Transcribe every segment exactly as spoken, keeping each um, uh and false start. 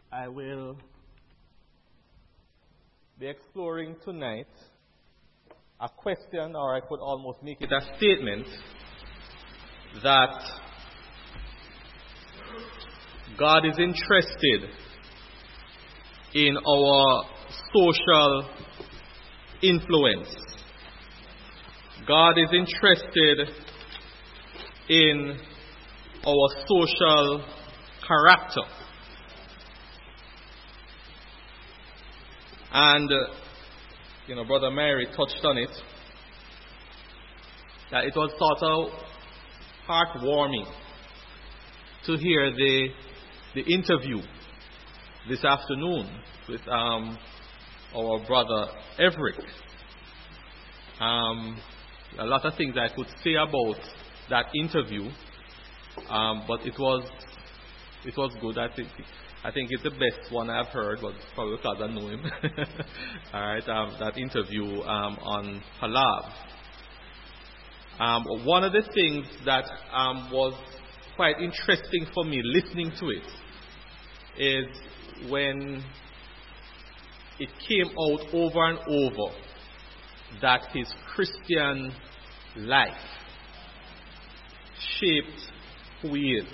I will be exploring tonight a question, or I could almost make it a statement, that God is interested in our social influence. God is interested in our social character. And, uh, you know, Brother Mary touched on it, that it was sort of heartwarming to hear the the interview this afternoon with um, our brother Everett. Um, a lot of things I could say about that interview, um, but it was it was good. I think I think it's the best one I've heard, but probably because I know him. All right, um, that interview um, on Palav. Um, one of the things that um, was quite interesting for me listening to it is when it came out over and over that his Christian life shaped who he is.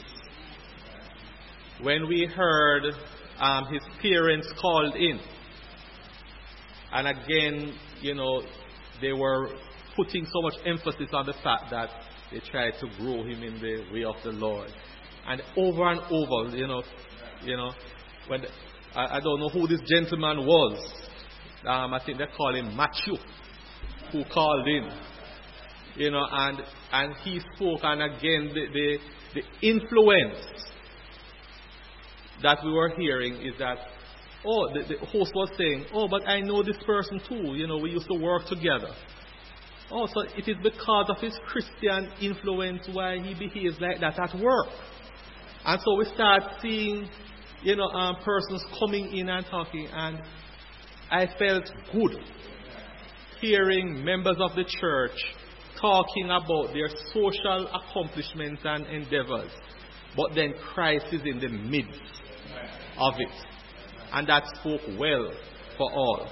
When we heard um, his parents called in, and again, you know, they were putting so much emphasis on the fact that they tried to grow him in the way of the Lord. And over and over, you know, you know, when the, I, I don't know who this gentleman was. Um, I think they call him Matthew, who called in. You know, and and he spoke, and again, the the, the influence that we were hearing is that, oh, the, the host was saying, oh, but I know this person too. You know, we used to work together. Oh, so it is because of his Christian influence why he behaves like that at work. And so we start seeing, you know, um, persons coming in and talking, and I felt good hearing members of the church talking about their social accomplishments and endeavors. But then Christ is in the midst of it. And that spoke well for all.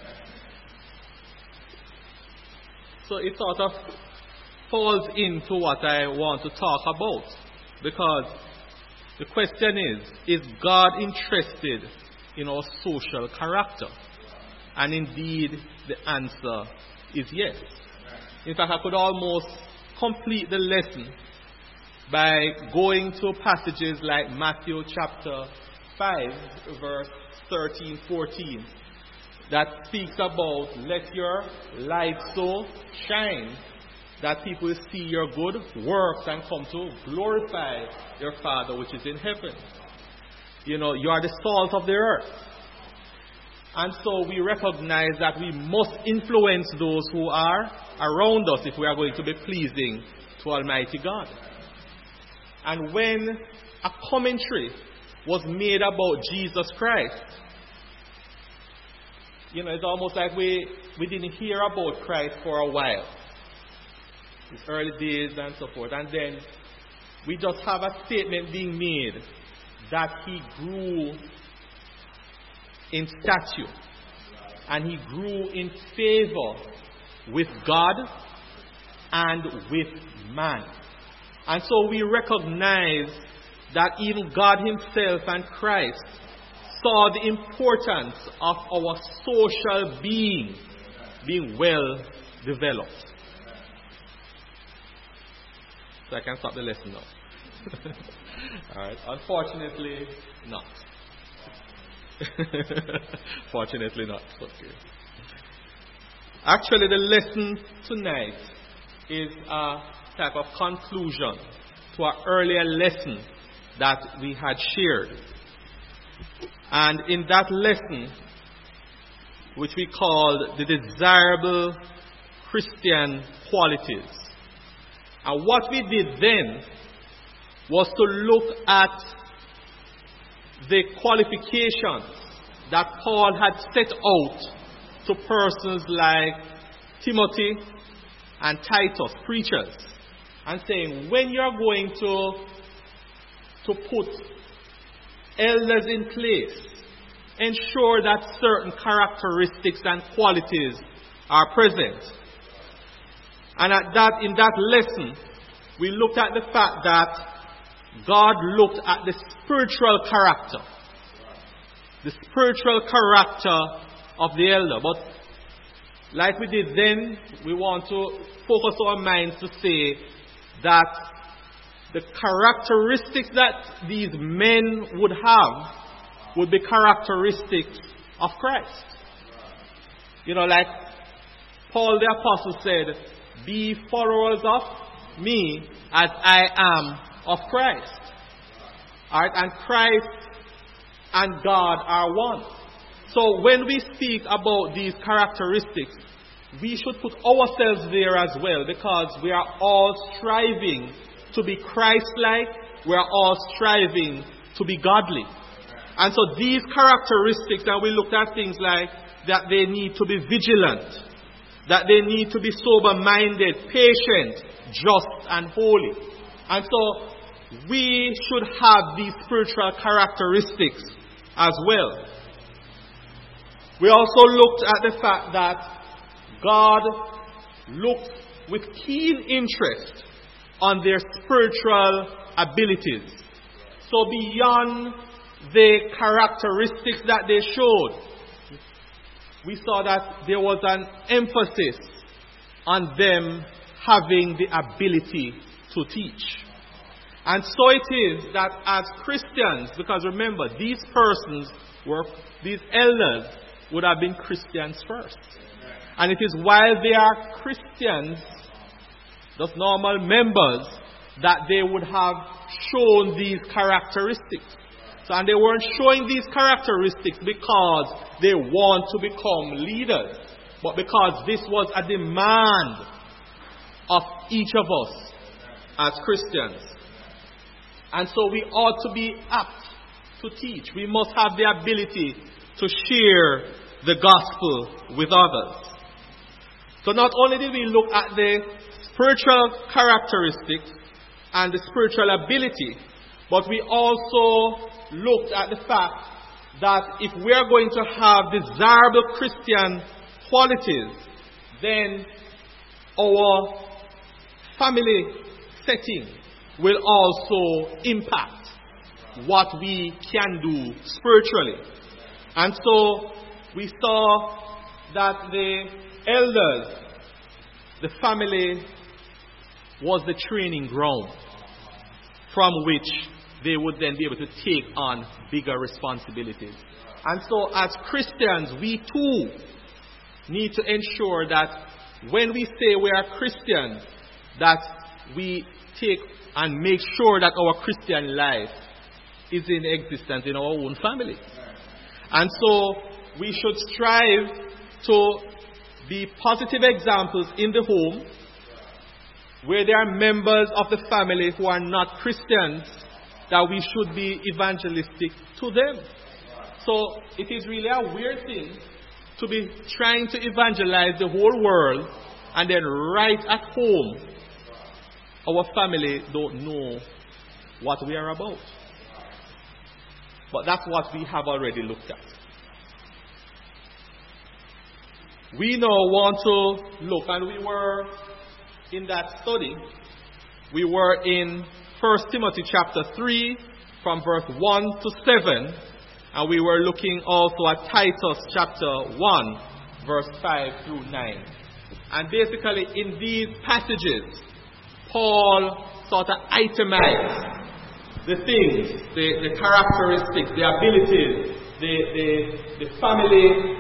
So it sort of falls into what I want to talk about. Because the question is, is God interested in our social character? And indeed, the answer is yes. In fact, I could almost complete the lesson by going to passages like Matthew chapter five, verse thirteen, fourteen. That speaks about, let your light so shine that people will see your good works and come to glorify your Father which is in heaven. You know, you are the salt of the earth. And so we recognize that we must influence those who are around us if we are going to be pleasing to Almighty God. And when a commentary was made about Jesus Christ, you know, it's almost like we, we didn't hear about Christ for a while. His early days and so forth. And then we just have a statement being made that he grew in stature. And he grew in favor with God and with man. And so we recognize that even God himself and Christ saw the importance of our social being being well developed. So I can stop the lesson now. Alright. Unfortunately, not. Fortunately not. Okay. Actually, the lesson tonight is a type of conclusion to our earlier lesson that we had shared. And in that lesson, which we called the desirable Christian qualities. And what we did then was to look at the qualifications that Paul had set out to persons like Timothy and Titus, preachers, and saying, when you're going to, to put elders in place, ensure that certain characteristics and qualities are present. And at that, in that lesson, we looked at the fact that God looked at the spiritual character. The spiritual character of the elder. But like we did then, we want to focus our minds to say that the characteristics that these men would have would be characteristics of Christ. You know, like Paul the Apostle said, be followers of me as I am of Christ. Alright, and Christ and God are one. So when we speak about these characteristics, we should put ourselves there as well, because we are all striving to be Christ-like. We are all striving to be godly. And so these characteristics, and we looked at things like that they need to be vigilant, that they need to be sober-minded, patient, just, and holy. And so we should have these spiritual characteristics as well. We also looked at the fact that God looked with keen interest on their spiritual abilities. So beyond the characteristics that they showed, we saw that there was an emphasis on them having the ability to teach. And so it is that as Christians, because remember, these persons were, these elders would have been Christians first. And it is while they are Christians, those normal members, that they would have shown these characteristics. So, and they weren't showing these characteristics because they want to become leaders, but because this was a demand of each of us as Christians. And so we ought to be apt to teach. We must have the ability to share the gospel with others. So not only did we look at the spiritual characteristics and the spiritual ability, but we also looked at the fact that if we are going to have desirable Christian qualities, then our family setting will also impact what we can do spiritually. And so we saw that the elders, the family, was the training ground from which they would then be able to take on bigger responsibilities. And so as Christians, we too need to ensure that when we say we are Christians, that we take and make sure that our Christian life is in existence in our own family. And so we should strive to be positive examples in the home, where there are members of the family who are not Christians, that we should be evangelistic to them. So it is really a weird thing to be trying to evangelize the whole world, and then right at home, our family don't know what we are about. But that's what we have already looked at. We now want to look, and we were in that study, we were in First Timothy chapter three, from verse one to seven, and we were looking also at Titus chapter one, verse five through nine. And basically in these passages, Paul sort of itemized the things, the, the characteristics, the abilities, the, the, the family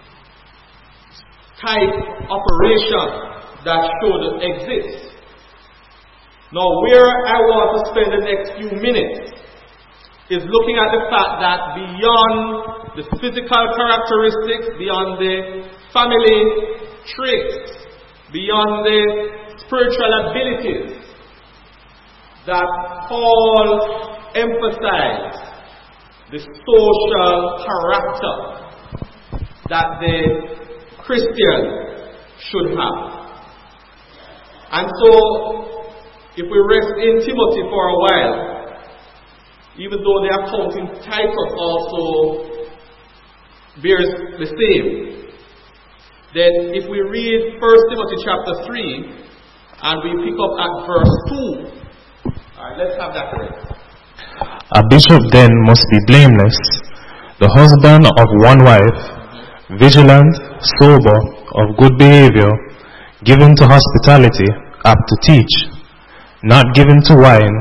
type operation that should exist. Now, where I want to spend the next few minutes is looking at the fact that beyond the physical characteristics, beyond the family traits, beyond the spiritual abilities, that Paul emphasized the social character that the Christian should have. And so, if we rest in Timothy for a while, even though they are counting Titus also bears the same. Then if we read First Timothy chapter three, and we pick up at verse two, alright, let's have that read. A bishop then must be blameless, the husband of one wife, vigilant, sober, of good behavior, given to hospitality, apt to teach, not given to wine.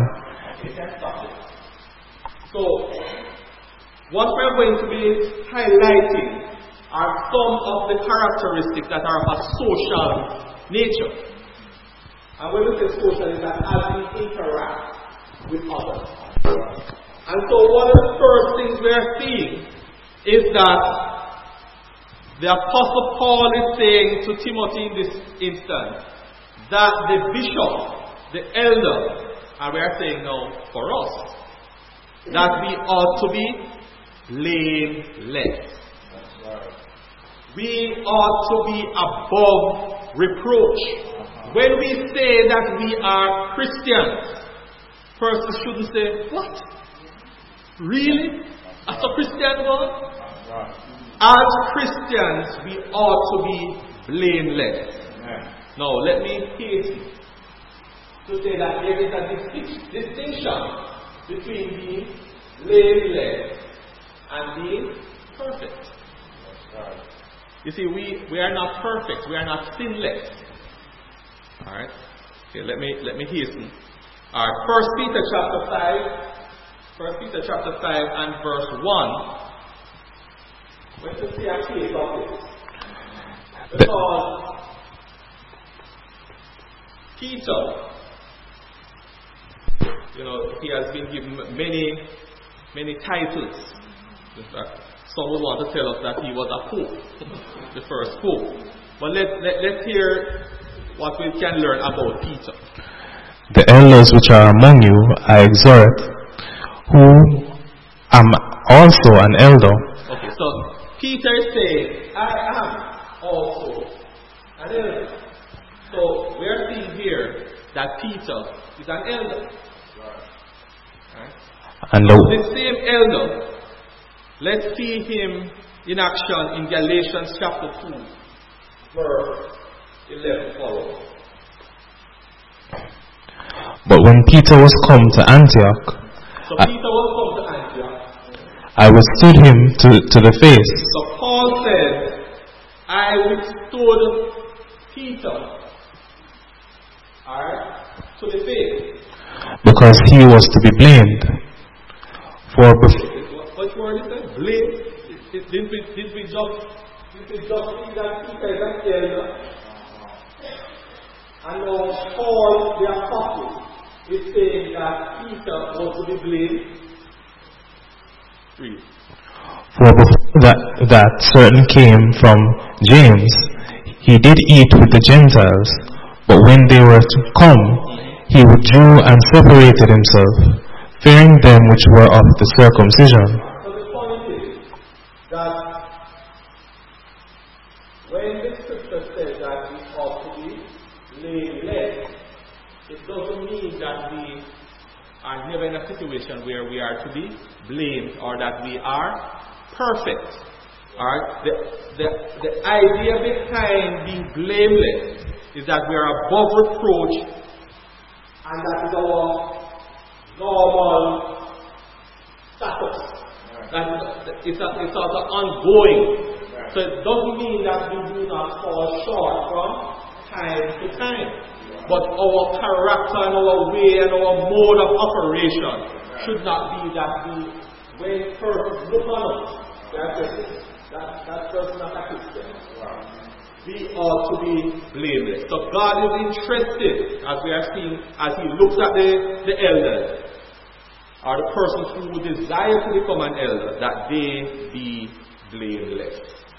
So, what we're going to be highlighting are some of the characteristics that are of a social nature. And when we say social, is that as we interact with others. And so one of the first things we are seeing is that the Apostle Paul is saying to Timothy in this instance that the bishop, the elder, and we are saying now for us, that we ought to be blameless. We ought to be above reproach. When we say that we are Christians, persons shouldn't say, what? Really? As a Christian God? As Christians, we ought to be blameless. Now, let me hasten to say that there is a distinction between being blameless and being perfect. You see, we, we are not perfect. We are not sinless. Alright? Okay, let me let me hasten. Alright, First Peter chapter five. First Peter chapter five and verse one. We're to see a case of this. Because Peter, you know, he has been given many, many titles. Some would want to tell us that he was a pope, the first pope. But let, let, let's hear what we can learn about Peter. The elders which are among you I exhort, who am also an elder. Okay, so Peter is saying, I am also an elder. So we are seeing here that Peter is an elder. Right? And so the, the same elder, let's see him in action in Galatians chapter two, verse eleven follows. But when Peter was come to Antioch, so I, Peter was come to Antioch. I withstood him to, to the face. So Paul said, I withstood Peter, alright, to the face. Because he was to be blamed. For bef- what word is that? Blame? Didn't we, didn't we just, didn't we just see that Peter is an elder? And now Paul, the apostle, is saying that Peter was to be blamed. Read. For before that, that certain came from James, he did eat with the Gentiles, but when they were to come, he withdrew and separated himself, fearing them which were of the circumcision. So the point is that when the scripture says that we ought to be blameless, it doesn't mean that we are never in a situation where we are to be blamed or that we are perfect. Alright? The, the, the idea behind being blameless is that we are above reproach, and that is our normal status. That it's, a, it's also ongoing. So it doesn't mean that we do not fall short from time to time. But our character and our way and our mode of operation should not be that we, when persons look on us, that, that person is not a Christian. We ought to be blameless. So God is interested, as we are seeing, as He looks at the, the elders, or the persons who desire to become an elder, that they be blameless.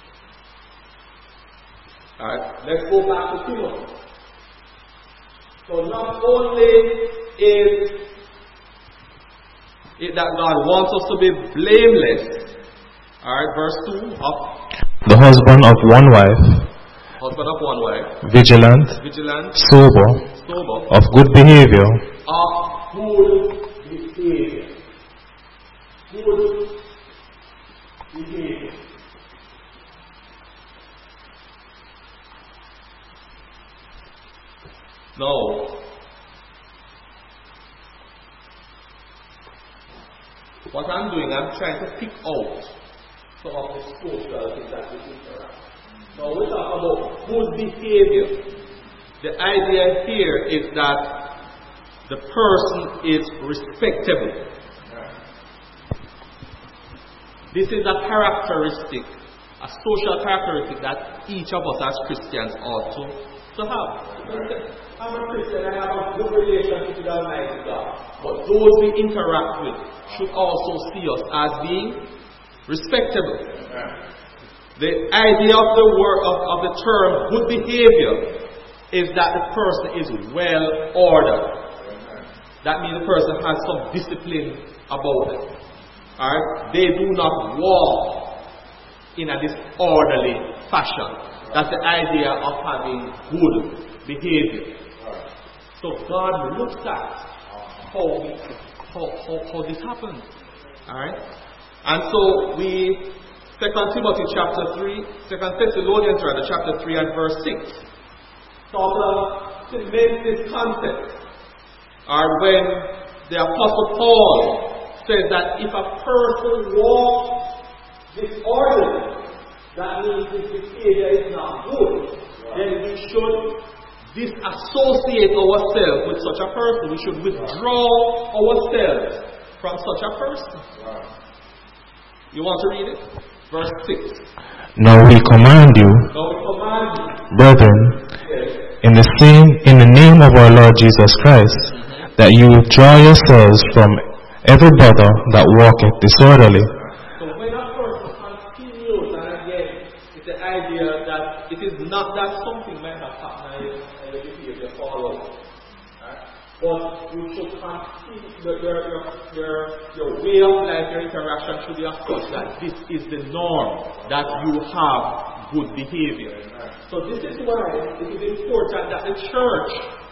Alright, let's go back to Timothy. So not only is it that God wants us to be blameless, alright, verse two of the husband of one wife, husband of one wife, vigilant, vigilant, sober, sober, of good behavior, of good behavior. Good behavior. what I'm doing, I'm trying to pick out some of the social things that we interact. Now we talk about good behavior. The idea here is that the person is respectable. This is a characteristic, a social characteristic that each of us as Christians ought to, to have. I'm a Christian, I have a good relationship with Almighty God. But those we interact with should also see us as being respectable. The idea of the word of, of the term good behavior is that the person is well ordered. That means the person has some discipline about it. Alright? They do not walk in a disorderly fashion. That's the idea of having good behavior. So God looks at how, we, how, how, how this happens. Alright? And so we, Second Timothy chapter three, Second Thessalonians rather, chapter three and verse six, talks about to make this concept. Or when the Apostle Paul says that if a person walks disorderly, that means his behavior is not good, right. Then we should disassociate ourselves with such a person. We should withdraw ourselves from such a person. Right. You want to read it? Verse six. Now we command you, now we command you brethren, yes. in the same in the name of our Lord Jesus Christ, mm-hmm. that you withdraw yourselves from every brother that walketh disorderly. So when a person continues, and again, it's the idea that it is not that something might have happened and the behavior fall out. Right? But you should continue, your, your, your, your way of life, your interaction should be such that this is the norm, that you have good behavior. So this is why it is important that the church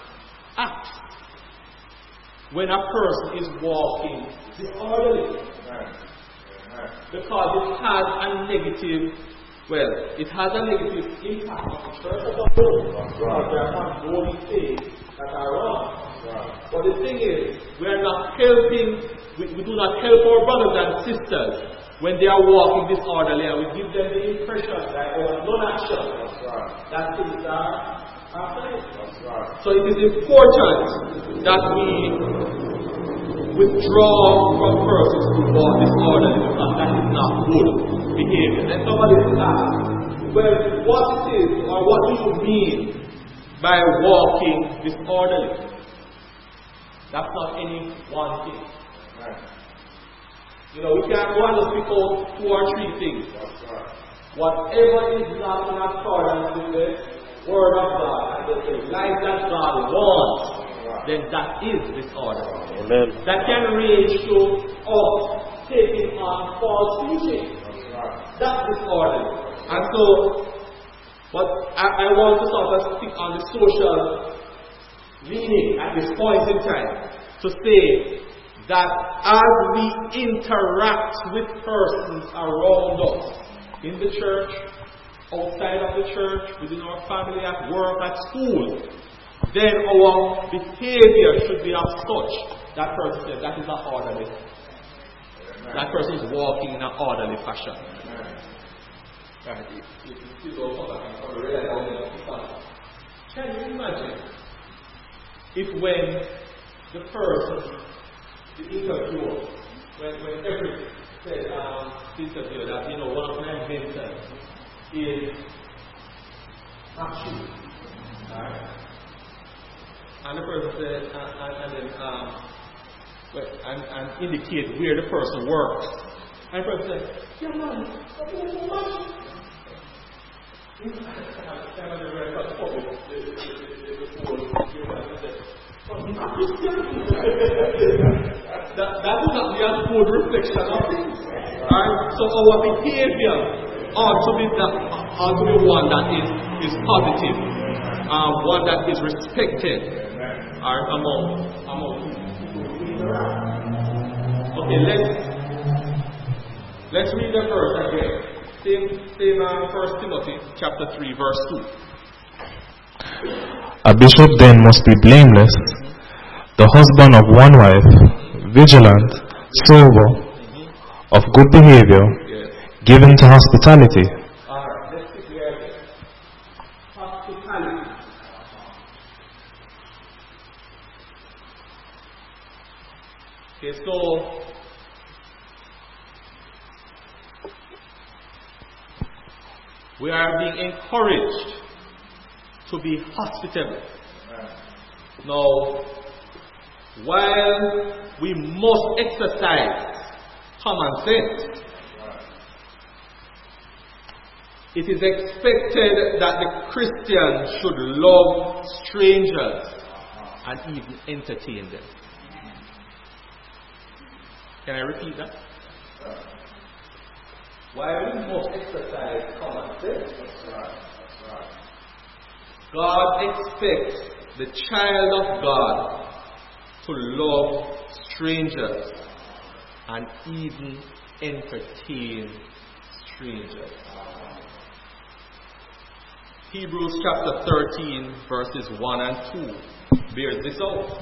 acts when a person is walking disorderly. Because it has a negative, well, it has a negative impact on the church as a whole. Because there are some holy things that are wrong. But the thing is, we are not helping, we, we do not help our brothers and sisters when they are walking disorderly, and we give them the impression that our non-action, that things are So it is important that we withdraw from persons who walk disorderly, because that is not good behavior. And somebody will ask, well, what it is, or what do you mean by walking disorderly? That's not any one thing. You know, we can't go and just pick out two or three things. Whatever is not in accordance with the Word of God and the life that God wants, then that is disorder. Amen. That can range to us taking on false teaching. That's disorder. And so, but I, I want to sort of stick on the social meaning at this point in time to say that as we interact with persons around us in the church, outside of the church, within our family, at work, at school, then our behavior should be of such that person says that is not orderly. Amen. That person is walking in an orderly fashion. Right. Can you imagine if when the person, the interviewer, when, when every said, um, interviewer that, you know, one of my mentors is not true. Alright? And the person said, and, and, and then, um, well, and, and indicate where the person works. And the person said, yeah, man, what do you want? That, that is not be a good reflection of things. Right? So our behavior ought to be that, ought to be one that is, is positive, uh, one that is respected right, among among people. Okay, let's let's read the verse again. Same, same uh, First Timothy chapter three, verse two. A bishop then must be blameless, the husband of one wife, vigilant, sober, of good behavior, Yes. given to hospitality. Alright, let's see here again. Hospitality. Okay, so we are being encouraged to be hospitable. Now, while we must exercise common sense, it is expected that the Christian should love strangers and even entertain them. Can I repeat that? While we must exercise common sense, God expects the child of God to love strangers and even entertain strangers. Hebrews chapter thirteen verses one and two bears this out.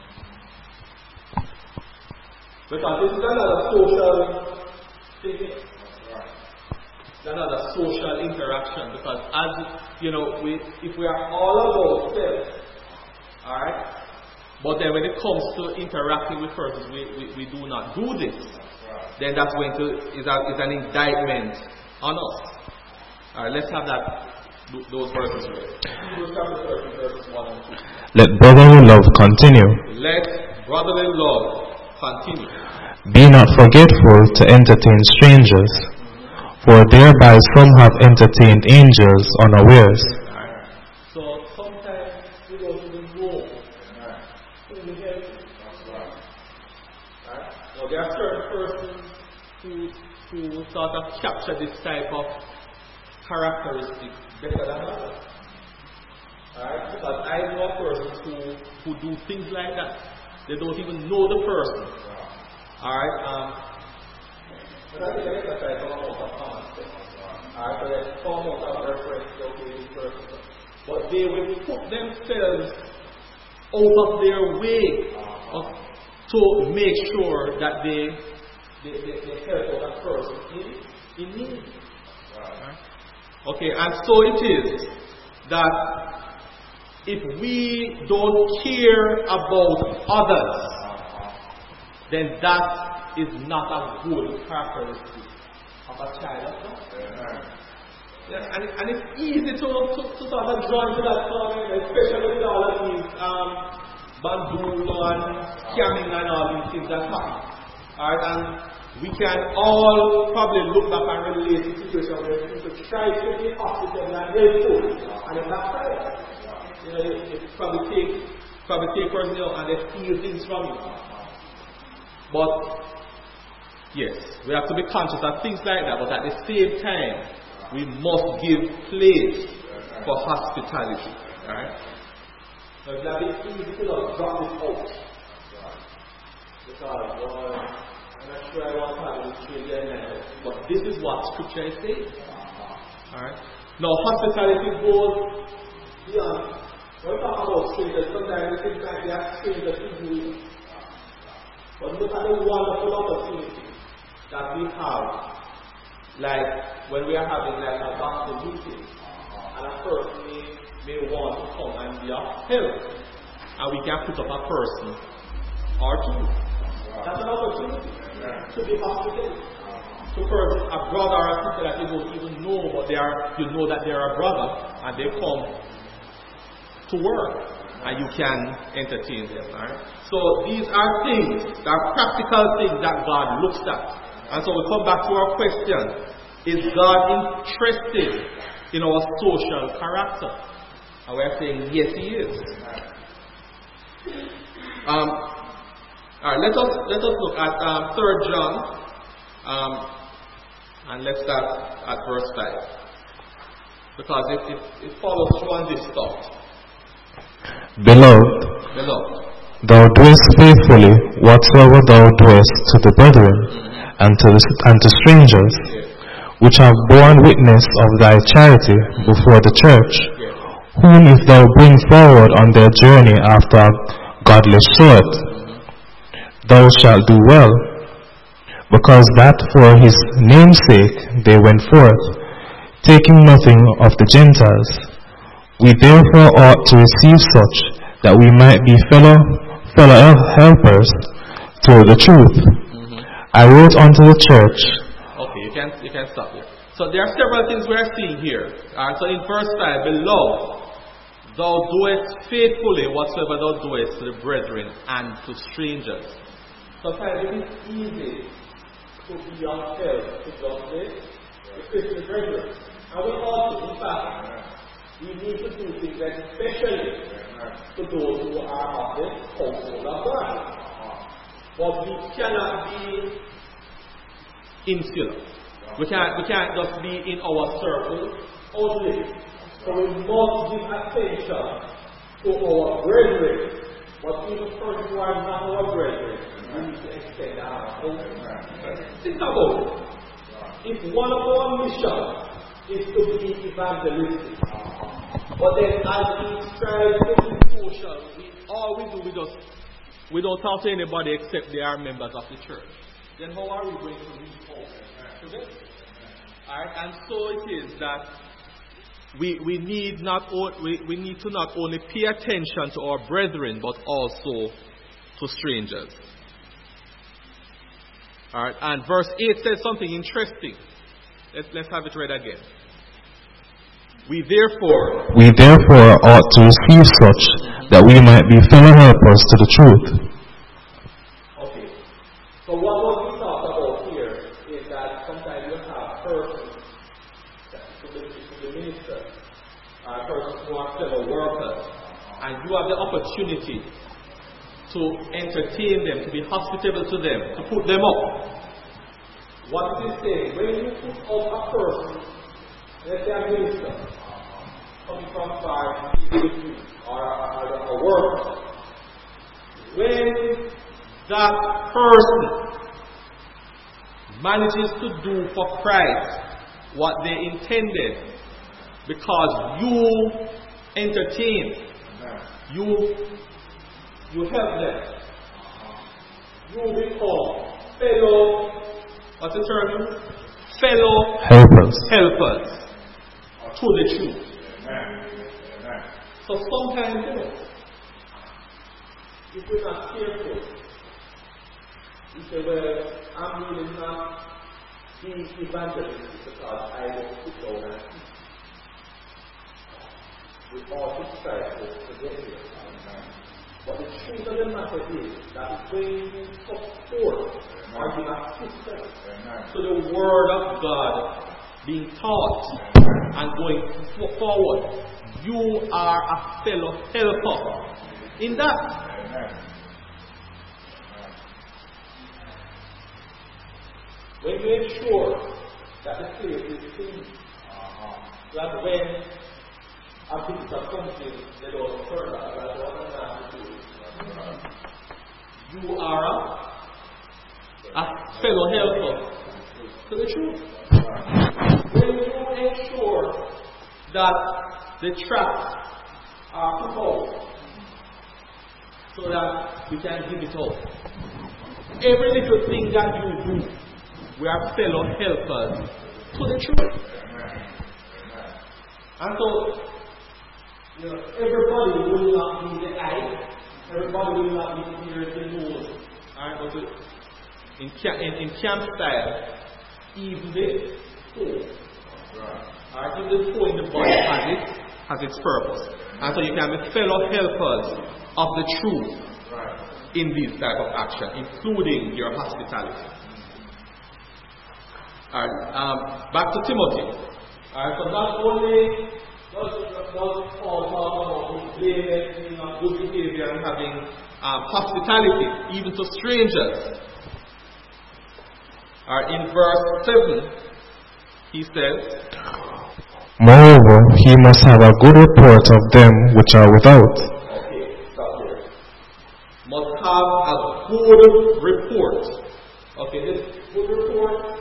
Because this is another social thing. It's another social interaction. Because as you know, we if we are all about self, alright? But then when it comes to interacting with persons, we, we, we do not do this. Then that's going to is, a, is an indictment on us. Alright, let's have that those verses read. Hebrews chapter thirteen, verses one and two. Let brotherly love continue. Let brotherly love continue. Be not forgetful to entertain strangers, for thereby some have entertained angels unawares. Right. So sometimes we don't even know who we help. Right. Now there are certain persons who who sort of capture this type of characteristic better than others. Alright? Because I know persons who, who do things like that. They don't even know the person. Alright? Um, but I think I exercise some amount of common sense. Alright? So there's some amount of reference to this person. But they will put themselves out of their way of, to make sure that they, they, they, they help that person in, in need. Alright? Okay, and so it is that if we don't care about others, then that is not a good characteristic of a child of God. Yeah, and, and it's easy to, to, to sort of draw into that comment, especially with all of these um, bamboo and scamming and all these things that happen. Alright, and we can all probably look back and relate to situations where people try to be hospitable and helpful, and it's not fair. You know, you, you probably take probably take person, you know, and they steal things from you. But yes, we have to be conscious of things like that, but at the same time, we must give place for hospitality. Alright? So it's a bit easy to not drop this out. Because well, I'm not sure I want to have this children now, but this is what Scripture is saying. Alright? Now, hospitality goes beyond. When we talk about strangers, sometimes we think like they are strangers to you. But look at the wonderful opportunity that we have, like when we are having like a gospel meeting, and a person may, may want to come and be of help, and we can put up a person or two. That's an opportunity to be hospitable. To person, a brother or a sister that you don't even know, but they are, you know that they are a brother, and they come to work, and you can entertain them. Right? So these are things, they are practical things that God looks at. And so we come back to our question: is God interested in our social character? And we are saying yes, He is. Um, all right, let us let us look at um, Third John, um, and let's start at verse five, because it, it, it follows through on this thought. Beloved, Beloved, thou doest faithfully whatsoever thou doest to the brethren, mm-hmm. and to the, and to strangers, yes. which have borne witness of thy charity before the church, yes. whom if thou bring forward on their journey after a godly sort, mm-hmm. thou shalt do well. because that for his name's sake they went forth, taking nothing of the Gentiles. We therefore ought to receive such, that we might be fellow fellow helpers to the truth. Mm-hmm. I wrote unto the church. Okay, you can you can stop here. So there are several things we are seeing here. Uh, so in verse five, beloved, thou doest faithfully whatsoever thou doest to the brethren and to strangers. Sometimes it is easy to be yourself to just this, especially the brethren. And we also, in fact, we need to do things especially to those who are of the household of God. But we cannot be insular. We can't, we can't just be in our circle only. So we must give attention to our brethren. But even persons who are not our brethren, we need to extend our home. Think about it. If one of our missions is to be evangelistic, but then as we strive to be social, we, all we do, we just we don't talk to anybody except they are members of the church. Then how are we going to reach out to them? Alright, and so it is that we we need not o- we, we need to not only pay attention to our brethren, but also to strangers. Alright, and verse eight says something interesting. Let's let's have it read again. We therefore We therefore ought to receive such, that we might be fellow helpers to the truth. Okay. So what was we talked about here is that sometimes you have persons to the, to the minister, uh, persons who are fellow workers, and you have the opportunity to entertain them, to be hospitable to them, to put them up. What is it saying? When you put up a person, let's say a minister, coming from far, or a, a worker, when that person manages to do for Christ what they intended, because you entertain, you you help them, you become fellow, what's the term? Fellow Helpers. helpers to the truth. So sometimes, you know, if we're not careful, we say, well, I'm really not being evangelistic because I don't sit down and eat. We ought to strive to get here. But the truth of the matter is that when you support or give assistance to the Word of God being taught and going f- forward, you are a fellow helper in that. When you ensure that the place is clean, that when a visitor comes in, they don't turn that, that's what I'm trying to do. You are a, a fellow helper to the truth. When you ensure that the traps are put out so that we can give it out. Every little thing that you do, we are fellow helpers to the truth. And so, you know, everybody will not be the eye, everybody will not be the ear, the nose. Alright, but in, in, in camp style, even the toe. Alright, even the toe in the body has it, has its purpose. And so you can be fellow helpers of the truth in these type of action, including your hospitality. Alright, um, back to Timothy. Alright, so not only does, does Paul talk about blameless, good behavior and having um, hospitality, even to strangers. Alright, in verse seven, he says, Moreover, he must have a good report of them which are without. Okay, stop here. Must have a good report. Okay, this good report.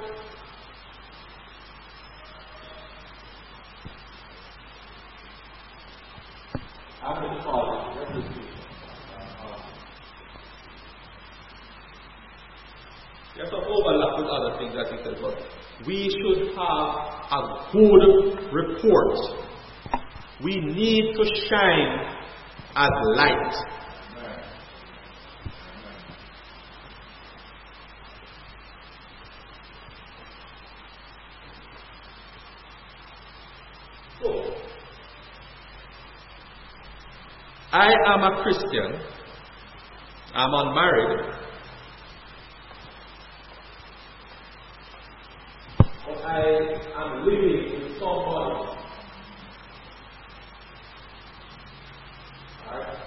I'm going to call it reputation. There's some overlap with other things that he said, but we should have a good report. We need to shine as light. So, I am a Christian. I'm unmarried. But I am living with somebody. Alright?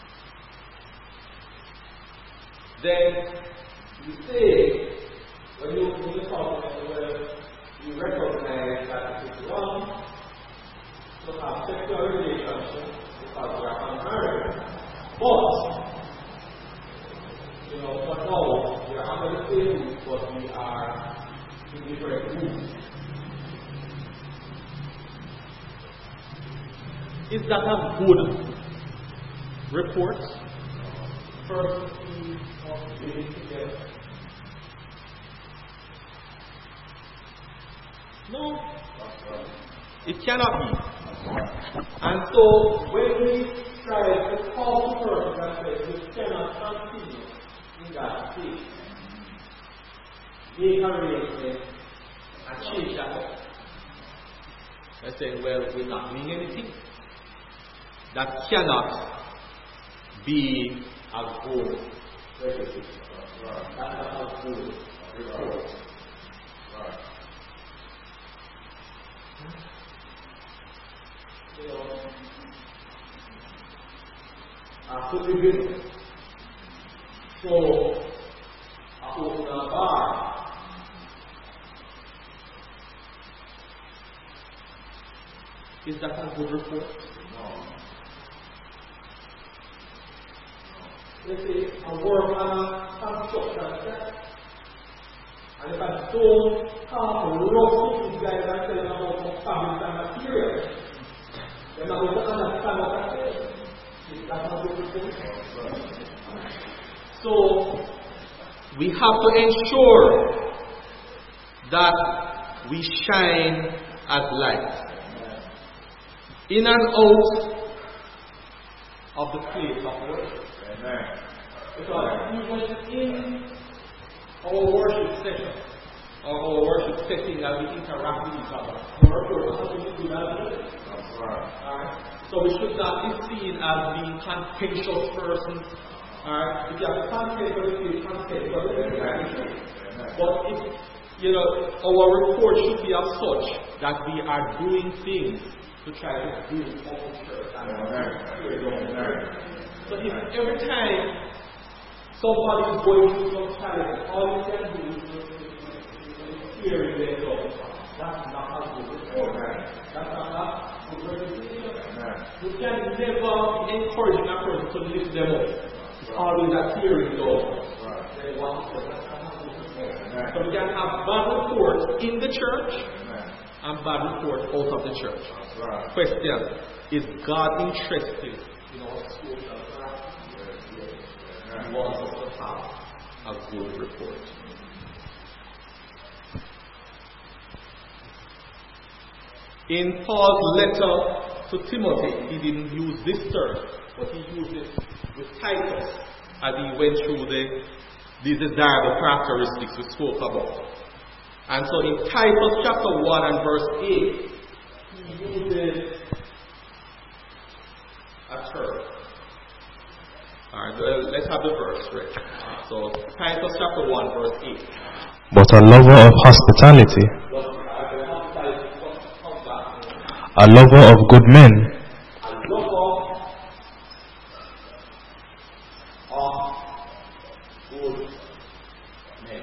Then you say, when you, when you talk, when you recognize that it is wrong to have sexual relationship because you are unmarried. But, you know, for now, we are under the same roof, but we are in different rooms. Is that a good report? First, we must live together. No, it cannot be. And so, when we try to call the person that says we cannot continue in that state, make arrangements and change that. They're saying, well, we're not doing anything. That cannot be a good relationship. That's not a good report. You know, after the business, so I open a bar. Is that a good report? No. Let's say I work on a construction site, and if I don't have to look at these guys and tell them about fabric and materials, then I'm going to understand what I say. That's not good report. So we have to ensure that we shine as light in and out of the place of worship. Amen. Because even in our worship session, or our worship setting that we interact with each other, our purpose has to do that. That's right. Alright. So we should not be seen as being contentious persons. Alright. If you have content, but if you content, but But if you know, our report should be as such that we are doing things to try to build up the church. So if every time somebody is going through some challenge, all you can do is just hear their thoughts. That's not a good report. That's not a good reputation. You can never encourage a person to lift them up. It's always a tearing door. They want to say, that's not a good report. So we can have bad reports in the church and bad reports out of the church. Question: is God interested in our social practice? He wants us to have a good report. In Paul's letter to Timothy, he didn't use this term, but he used it with Titus as he went through the, the desirable characteristics we spoke about. And so in Titus chapter one and verse eight, he uses a term. Alright, well, let's have the verse read. So Titus chapter one verse eight. But a lover of hospitality, a lover of good men, a lover of good men.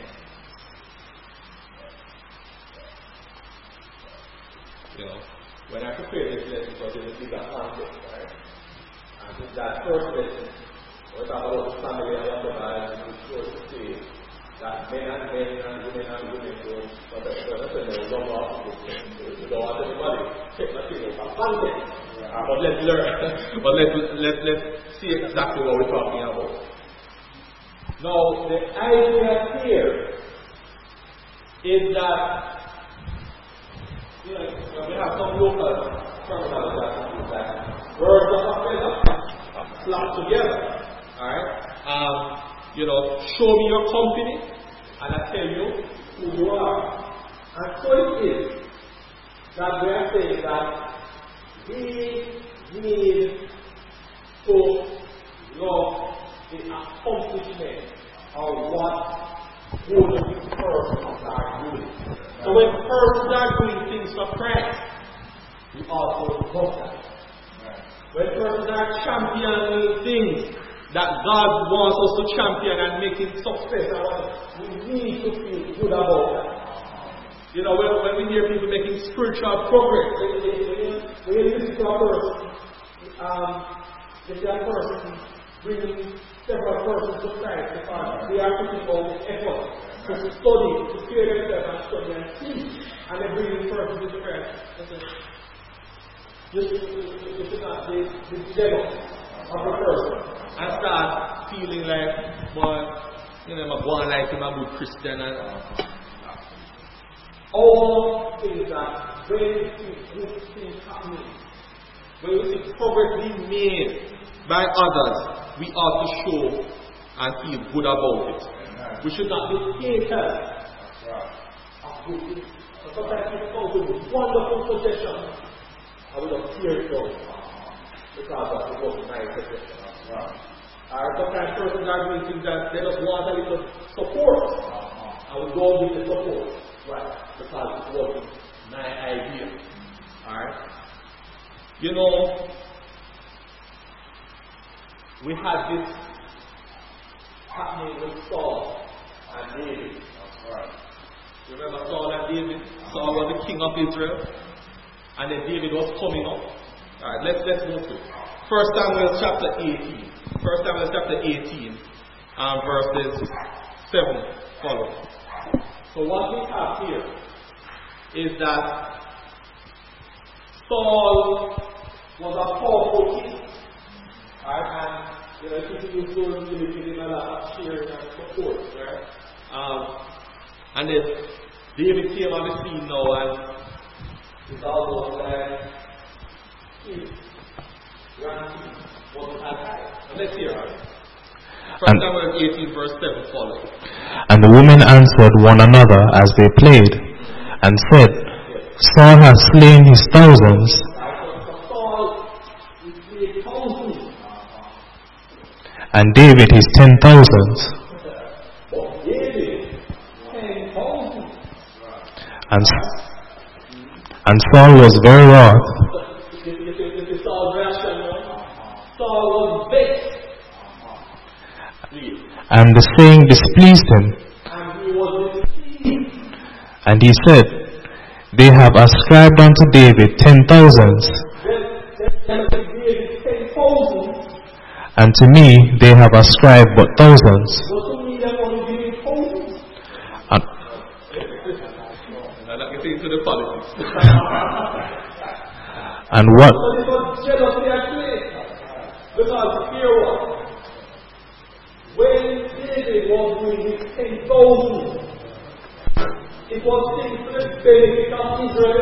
You know, when I prepared this lesson, because it is bigger context, right? And with that first lesson, we talk about the family and what the Bible is sure to say that men and men and women and women don't, but the person knows no more of this. You don't want everybody check the thing for context. Uh, but let's learn. but let's, let's, let's see exactly what we're talking about. Now, the idea here is that, you know, we have some local terminology that words of a feather slapped together. Alright? Um, you know, show me your company and I tell you who you are. And so it is that we are saying that we need to love the accomplishment of what good persons are doing. So when persons are doing things for Christ, we also love that. When persons are championing things that God wants us to champion and making success out of, we need to feel good about that. You know, when, when we hear people making spiritual progress, when, when, when you listen to a person, um, if that person bringing several persons to Christ, because they are putting all the effort to study, to prepare themselves and study and teach, and they bring the person to Christ. You should not be the jealous of the person and start feeling like, well, you know, I'm going like him, I'm a good Christian. And all things that when you see good things happening, when you see progress being made by others, we ought to show and feel good about it. Amen. We should not be haters of good things. Sometimes people come with wonderful possessions and we don't tear it down because of the most nice possession. Or sometimes persons are doing things that they just want a little support and we don't give the support. Right? Because it wasn't my idea. Alright? You know, we had this happening with Saul and David. Right. You remember Saul and David? Saul was the king of Israel. And then David was coming up. Alright, let's let's go to First Samuel chapter eighteen. First Samuel chapter eighteen, um, verses seven follow. So what we have here is that Saul was a powerful king. Right? And you know, people used to really give him a lot of cheering and support, right? Um, and then David came on the scene now and it's almost like his ranking wasn't as high. And let's hear it. First Samuel eighteen verse seven follows. And the women answered one another as they played, and said, Saul hath slain his thousands, and David his ten thousands. And, and Saul was very wroth. And the saying displeased him. And he said, They have ascribed unto David ten thousands, and to me they have ascribed but thousands. And, and what? When David was doing his ten thousand, it was things for the benefit of Israel.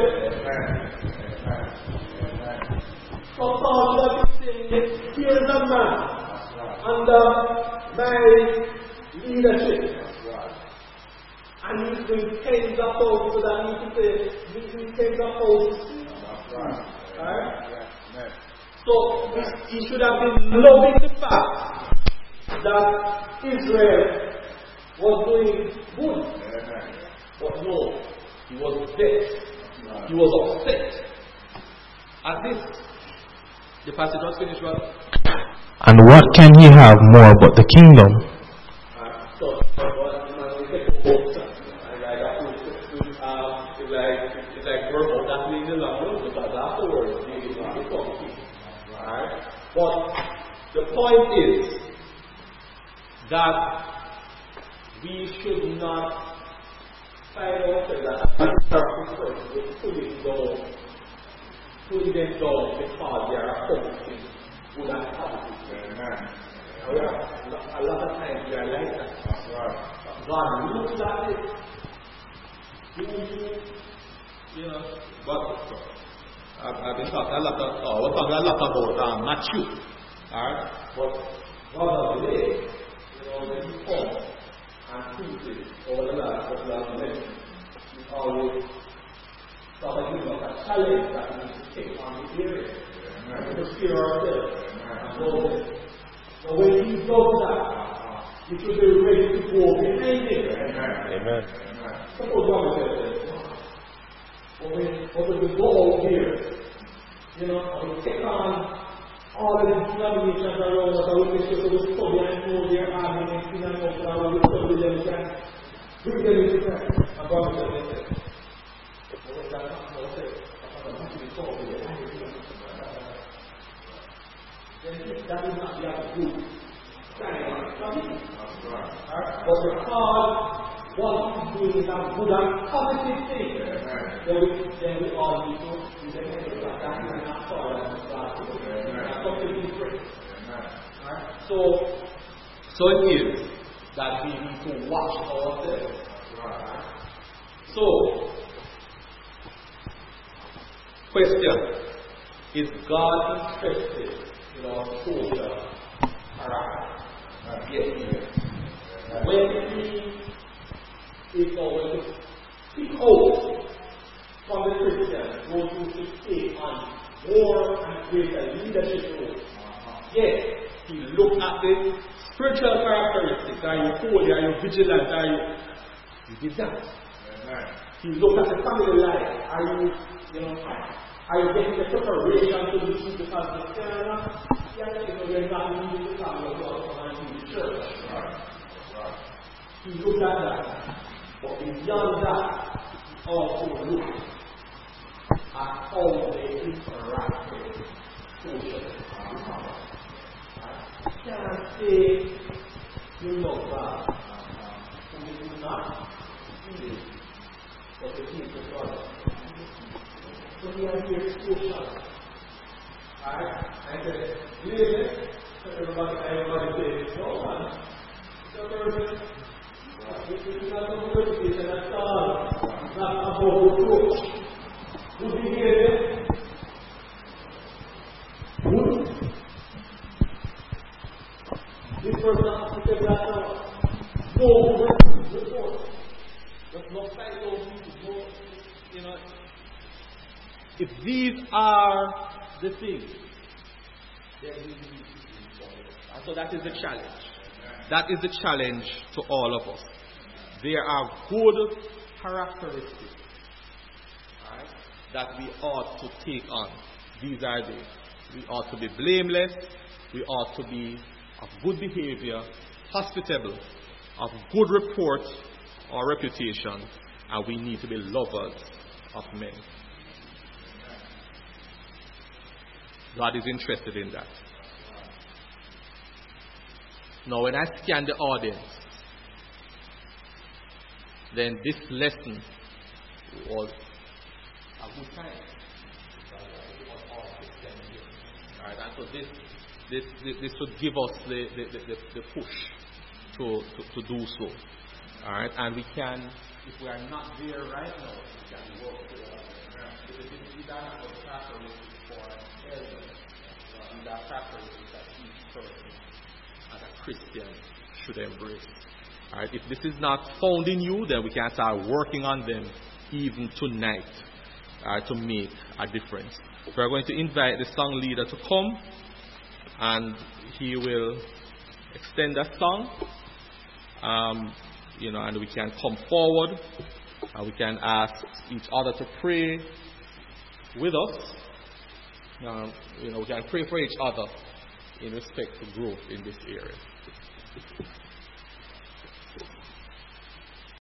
So Saul was saying, here is a man under my leadership. And he's doing tens of thousands, so that means to say, he's doing tens of thousands. Right? So he should have been loving the fact that Israel was doing good. But no, he was vexed. He was upset. At this, the passage was finished, well. And what can he have more but the kingdom? Uh, so, it's like it's like work out that means the long run, because afterwards he will become king. Alright? But the point is that we should not find ourselves as a person with pulling down, pulling them down because they are accomplishing good activities. A lot of times we are like that. God looks at it You know, but I've, I've been talking a lot of, oh, we're talking a lot about um, Matthew. Alright? But rather today, you know, when you come and preach it over the last couple of minutes, it's always sort of giving us a challenge that we need to take on the area. To steer ourselves and go there. So when he does that, you should be ready to go behind him. Amen. Suppose one of them But when, but when we go out here, you know, and we take on all of these denominations around us, and we make sure we study and know their army and things and stuff, and we study them, we can bring them into Christ. And God will say, but when that comes out, say, I'm going to be called to the army. Then that is not the absolute sign of it. But because what he's doing is a good and positive thing, then we, then we all need to do the head that that is not solid and God. That's something different. So, so it is that we need to watch ourselves. So, question: is God interested in our social character? Yes, he is. When he is going to speak out from the Christians, those who should take on more and greater leadership roles, yes, he looked at the spiritual characteristics. Are you holy? Are you vigilant? Are you? You did that. He looked at the family life. Are you, you know, are you getting the preparation to the truth? Because the parents, yeah, you know, you're not leading the family of God and the church. He looked at that. But beyond that, he also looked at how they interact with social. You can't say you love God when you do not feel it, but the things of God. So we are here social. Alright? I said, really? Everybody, everybody says, no man. It's a person. This is not a purification at all. It's not about reproach. Good behavior. Good. This person has to say that now. No report. There's no title, no, you know. If these are the things, then we need to do something. And so that is the challenge. That is the challenge to all of us. There are good characteristics, right, that we ought to take on. These are they. We ought to be blameless. We ought to be of good behavior, hospitable, of good report or reputation, and we need to be lovers of men. God is interested in that. Now, when I scan the audience, then this lesson was a good time. Alright, and so this, this, this, this would give us the, the, the, the push to, to, to do so. Alright, and we can, if we are not there right now, we can work together. Because these are not the characteristics for elders. These are characteristics that each person as a Christian should embrace. Alright, if this is not found in you, then we can start working on them even tonight, alright, to make a difference. We're going to invite the song leader to come, and he will extend that song, um, you know, and we can come forward, and we can ask each other to pray with us. Um, you know, we can pray for each other in respect to growth in this area.